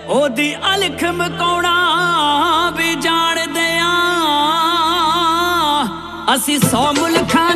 ओदी अलख मकाउणा भी जाणदे आ असी 100 मुल्खां